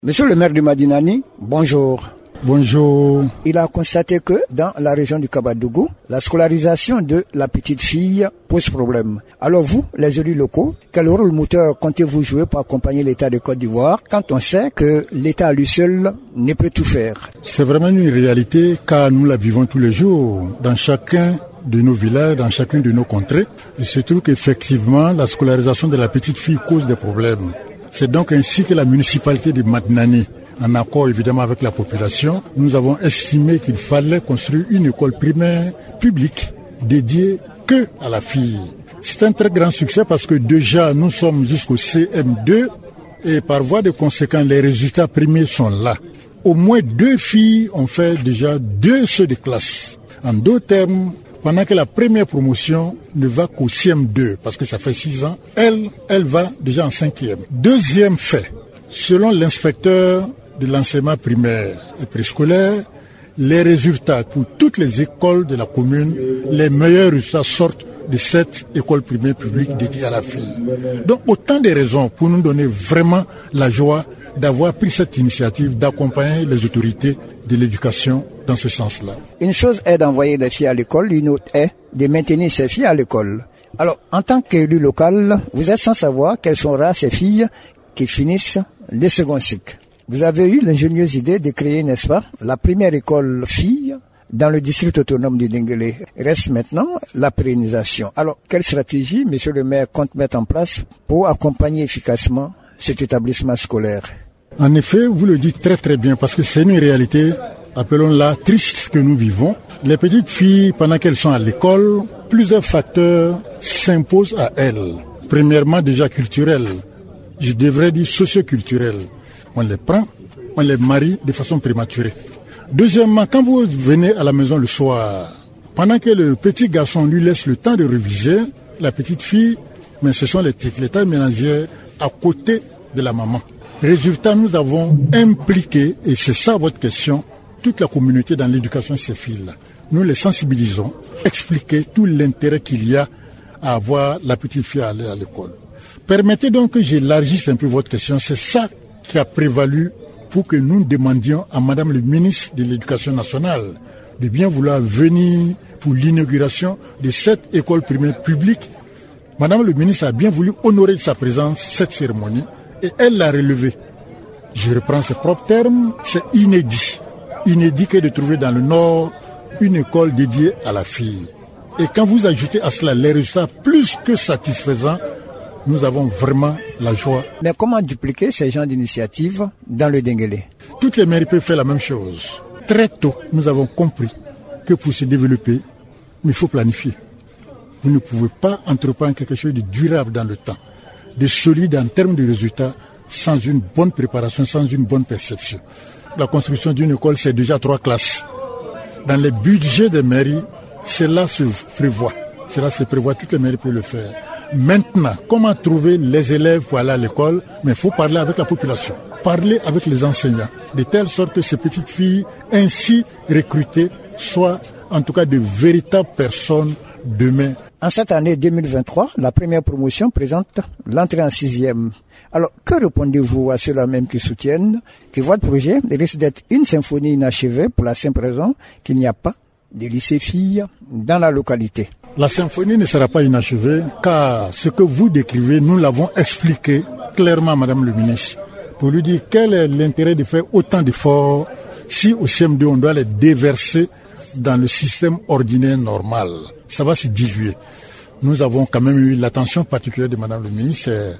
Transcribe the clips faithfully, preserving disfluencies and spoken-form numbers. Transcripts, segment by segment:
Monsieur le maire de Madinani, bonjour. Bonjour. Il a constaté que dans la région du Kabadougou, la scolarisation de la petite fille pose problème. Alors vous, les élus locaux, quel rôle moteur comptez-vous jouer pour accompagner l'État de Côte d'Ivoire quand on sait que l'État à lui seul ne peut tout faire? C'est vraiment une réalité car nous la vivons tous les jours dans chacun de nos villages, dans chacune de nos contrées. Il se trouve qu'effectivement, la scolarisation de la petite fille cause des problèmes. C'est donc ainsi que la municipalité de Madinani, en accord évidemment avec la population, nous avons estimé qu'il fallait construire une école primaire publique dédiée que à la fille. C'est un très grand succès parce que déjà nous sommes jusqu'au C M deux et par voie de conséquent les résultats premiers sont là. Au moins deux filles ont fait déjà deux sauts de classe. En d'autres termes, pendant que la première promotion ne va qu'au C M deux, parce que ça fait six ans, elle, elle va déjà en cinquième. Deuxième fait, selon l'inspecteur de l'enseignement primaire et préscolaire, les résultats pour toutes les écoles de la commune, les meilleurs résultats sortent de cette école primaire publique dédiée à la fille. Donc autant de raisons pour nous donner vraiment la joie d'avoir pris cette initiative d'accompagner les autorités de l'éducation dans ce sens-là. Une chose est d'envoyer des filles à l'école, une autre est de maintenir ces filles à l'école. Alors, en tant qu'élu local, vous êtes sans savoir quelles seront ces filles qui finissent le second cycle. Vous avez eu l'ingénieuse idée de créer, n'est-ce pas, la première école fille dans le district autonome du Denguélé. Reste maintenant la pérennisation. Alors, quelle stratégie, monsieur le maire, compte mettre en place pour accompagner efficacement cet établissement scolaire? En effet, vous le dites très très bien parce que c'est une réalité, appelons-la triste, que nous vivons. Les petites filles, pendant qu'elles sont à l'école, plusieurs facteurs s'imposent à elles. Premièrement, déjà culturels, je devrais dire socioculturels. On les prend, on les marie de façon prématurée. Deuxièmement, quand vous venez à la maison le soir, pendant que le petit garçon lui laisse le temps de réviser, la petite fille, mais ce sont les, les tâches ménagères à côté de la maman. Résultat, nous avons impliqué, et c'est ça votre question, toute la communauté dans l'éducation de ces filles-là. Nous les sensibilisons, expliquer tout l'intérêt qu'il y a à avoir la petite fille à aller à l'école. Permettez donc que j'élargisse un peu votre question. C'est ça qui a prévalu pour que nous demandions à Madame le ministre de l'Éducation nationale de bien vouloir venir pour l'inauguration de cette école primaire publique. Madame le ministre a bien voulu honorer de sa présence cette cérémonie et elle l'a relevé. Je reprends ses propres termes, c'est inédit. Inédit que de trouver dans le Nord une école dédiée à la fille. Et quand vous ajoutez à cela les résultats plus que satisfaisants, nous avons vraiment la joie. Mais comment dupliquer ces genres d'initiatives dans le Denguélé? Toutes les mairies peuvent faire la même chose. Très tôt, nous avons compris que pour se développer, il faut planifier. Vous ne pouvez pas entreprendre quelque chose de durable dans le temps, de solide en termes de résultats, sans une bonne préparation, sans une bonne perception. La construction d'une école, c'est déjà trois classes. Dans les budgets des mairies, cela se prévoit. Cela se prévoit, toutes les mairies peuvent le faire. Maintenant, comment trouver les élèves pour aller à l'école? Mais il faut parler avec la population, parler avec les enseignants, de telle sorte que ces petites filles ainsi recrutées soient en tout cas de véritables personnes demain. En cette année deux mille vingt-trois, la première promotion présente l'entrée en sixième. Alors, que répondez-vous à ceux-là même qui soutiennent que votre projet risque d'être une symphonie inachevée pour la simple raison qu'il n'y a pas de lycée filles dans la localité? La symphonie ne sera pas inachevée car ce que vous décrivez, nous l'avons expliqué clairement à Madame le ministre pour lui dire quel est l'intérêt de faire autant d'efforts si au C M deux on doit les déverser dans le système ordinaire normal. Ça va se diluer. Nous avons quand même eu l'attention particulière de Madame le ministre. C'est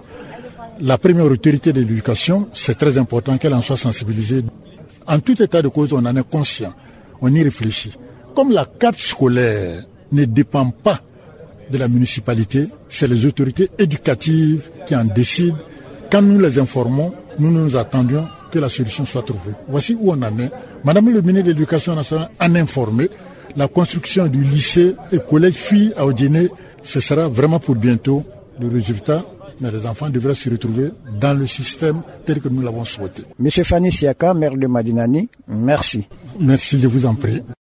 la première autorité de l'éducation, c'est très important qu'elle en soit sensibilisée. En tout état de cause, on en est conscient, on y réfléchit. Comme la carte scolaire ne dépend pas de la municipalité, c'est les autorités éducatives qui en décident. Quand nous les informons, nous nous attendions que la solution soit trouvée. Voici où on en est. Madame le ministre de l'Éducation nationale en informé. La construction du lycée et collège filles à Odiné, ce sera vraiment pour bientôt le résultat. Mais les enfants devraient se retrouver dans le système tel que nous l'avons souhaité. Monsieur Fani Siaka, maire de Madinani, merci. Merci, je vous en prie.